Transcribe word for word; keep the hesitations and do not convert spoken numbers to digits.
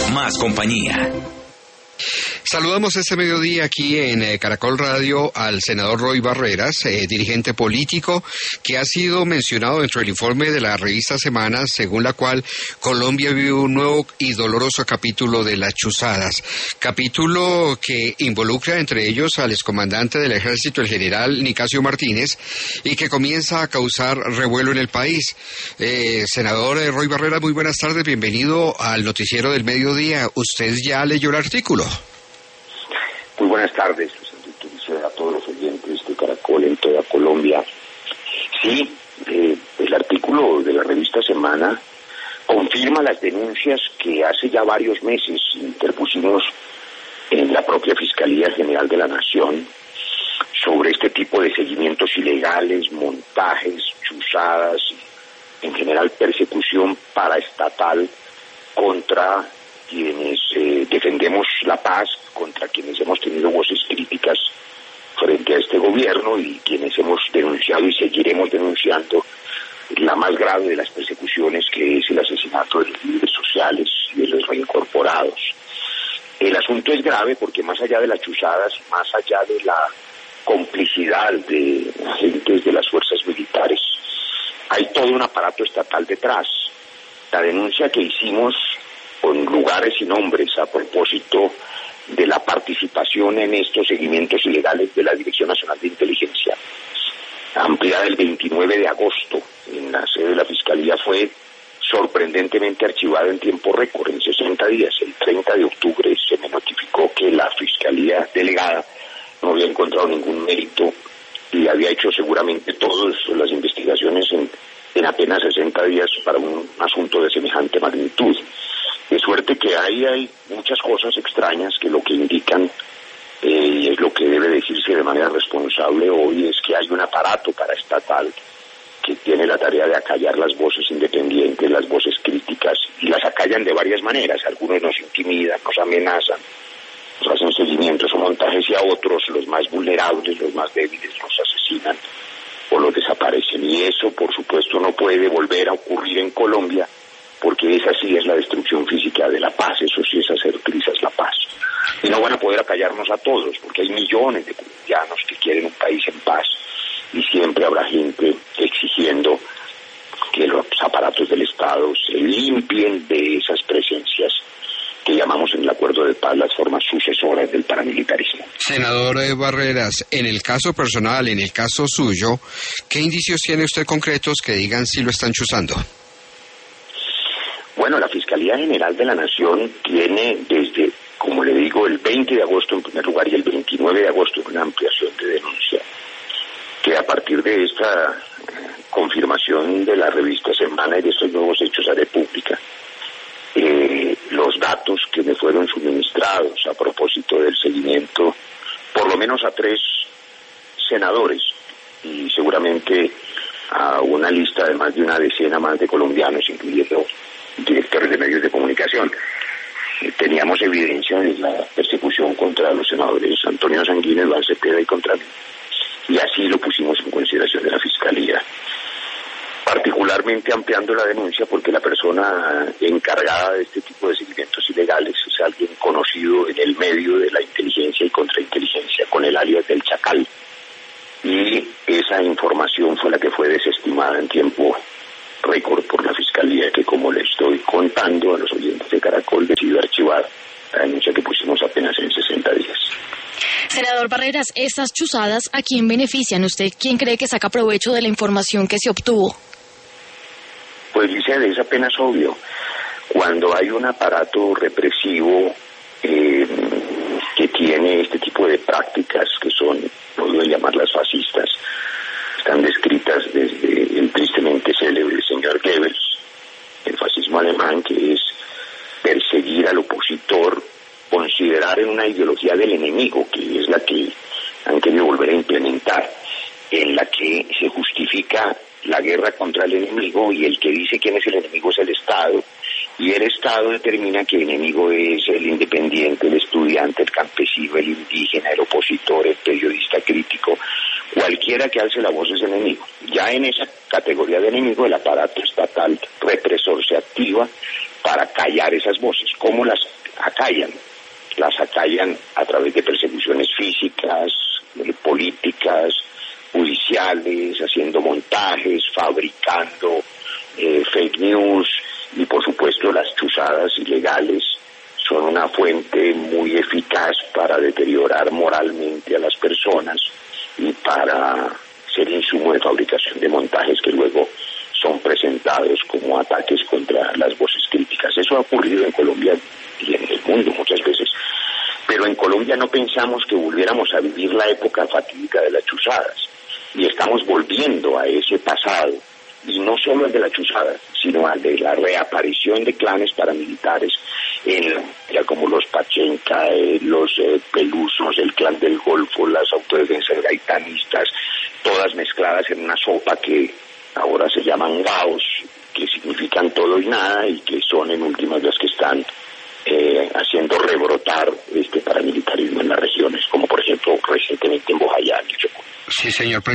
más compañía. Saludamos este mediodía aquí en eh, Caracol Radio al senador Roy Barreras, eh, dirigente político, que ha sido mencionado dentro del informe de la revista Semana, según la cual Colombia vive un nuevo y doloroso capítulo de las chuzadas. Capítulo que involucra entre ellos al excomandante del ejército, el general Nicasio Martínez, y que comienza a causar revuelo en el país. Eh, senador eh, Roy Barreras, muy buenas tardes, bienvenido al noticiero del mediodía. ¿Usted ya leyó el artículo? Muy buenas tardes, a todos los oyentes de Caracol en toda Colombia. Sí, eh, el artículo de la revista Semana confirma las denuncias que hace ya varios meses interpusimos en la propia Fiscalía General de la Nación sobre este tipo de seguimientos ilegales, montajes, chuzadas, en general persecución paraestatal contra quienes eh, defendemos la paz, contra quienes hemos tenido voces críticas frente a este gobierno y quienes hemos denunciado y seguiremos denunciando la más grave de las persecuciones, que es el asesinato de los líderes sociales y de los reincorporados. El asunto es grave porque más allá de las chuzadas, más allá de la complicidad de agentes de las fuerzas militares, hay todo un aparato estatal detrás. La denuncia que hicimos con lugares y nombres a propósito de la participación en estos seguimientos ilegales de la Dirección Nacional de Inteligencia, ampliada el veintinueve de agosto en la sede de la Fiscalía, fue sorprendentemente archivada en tiempo récord, en sesenta días. El treinta de octubre se me notificó que la Fiscalía delegada no había encontrado ningún mérito y había hecho seguramente todas las investigaciones en, en apenas sesenta días para un asunto de semejante magnitud. De suerte que ahí hay muchas cosas extrañas que lo que indican, eh, y es lo que debe decirse de manera responsable hoy, es que hay un aparato paraestatal que tiene la tarea de acallar las voces independientes, las voces críticas, y las acallan de varias maneras. Algunos nos intimidan, nos amenazan, nos hacen seguimientos o montajes, y a otros, los más vulnerables, los más débiles, los asesinan o los desaparecen. Y eso, por supuesto, no puede volver a ocurrir en Colombia, porque esa sí es la destrucción física de la paz, eso sí es hacer trizas la paz. Y no van a poder acallarnos a todos, porque hay millones de colombianos que quieren un país en paz, y siempre habrá gente exigiendo que los aparatos del Estado se limpien de esas presencias que llamamos en el acuerdo de paz las formas sucesoras del paramilitarismo. Senador Barreras, en el caso personal, en el caso suyo, ¿qué indicios tiene usted concretos que digan si lo están chuzando? Bueno, la Fiscalía General de la Nación tiene desde, como le digo, el veinte de agosto en primer lugar y el veintinueve de agosto una ampliación de denuncia, que a partir de esta confirmación de la revista Semana y de estos nuevos hechos haré pública eh, los datos que me fueron suministrados a propósito del seguimiento, por lo menos a tres senadores y seguramente a una lista de más de una decena más de colombianos, incluyendo directores de medios de comunicación. Eh, teníamos evidencia de la persecución contra los senadores Antonio Sanguínez, Iván Cepeda y contra mí, y así lo pusimos en consideración de la Fiscalía, particularmente ampliando la denuncia porque la persona encargada de este tipo de seguimientos ilegales es alguien conocido en el medio de la inteligencia y contrainteligencia con el alias del Chacal, y esa información fue la que fue desestimada en tiempo récord por la Fiscalía, que, como le estoy contando a los oyentes de Caracol, decidió archivar la denuncia que pusimos apenas en sesenta días. Senador Barreras, ¿estas chuzadas a quién benefician? ¿Usted quién cree que saca provecho de la información que se obtuvo? Pues, dice, es apenas obvio. Cuando hay un aparato represivo eh, que tiene este tipo de prácticas que son, no voy a llamarlas fascistas, están descritas desde el tristemente célebre señor Goebbels, el fascismo alemán, que es perseguir al opositor, considerar en una ideología del enemigo, que es la que han querido volver a implementar, en la que se justifica la guerra contra el enemigo, y el que dice quién es el enemigo es el Estado, y el Estado determina que el enemigo es el independiente, el estudiante, el campesino, el indígena, el opositor, el periodista crítico. Cualquiera que alce la voz es enemigo. Ya en esa categoría de enemigo el aparato estatal represor se activa para callar esas voces. ¿Cómo las acallan? Las acallan a través de persecuciones físicas, eh, políticas, judiciales, haciendo montajes, fabricando eh, fake news, y por supuesto las chuzadas ilegales son una fuente muy eficaz para deteriorar moralmente a las personas y para ser insumo de fabricación de montajes que luego son presentados como ataques contra las voces críticas. Eso ha ocurrido en Colombia y en el mundo muchas veces, pero en Colombia no pensamos que volviéramos a vivir la época fatídica de las chuzadas, y estamos volviendo a ese pasado, y no solo el de la chuzada, sino al de la reaparición de clanes paramilitares, en, ya como los Pachenca, eh, los eh, Pelusos, el clan del Golfo, las autodefensas gaitanistas, todas mezcladas en una sopa que ahora se llaman gaos, que significan todo y nada, y que son en últimas las que están eh, haciendo rebrotar este paramilitarismo en las regiones, como por ejemplo recientemente en Bojayá, en el Chocó. Sí, señor.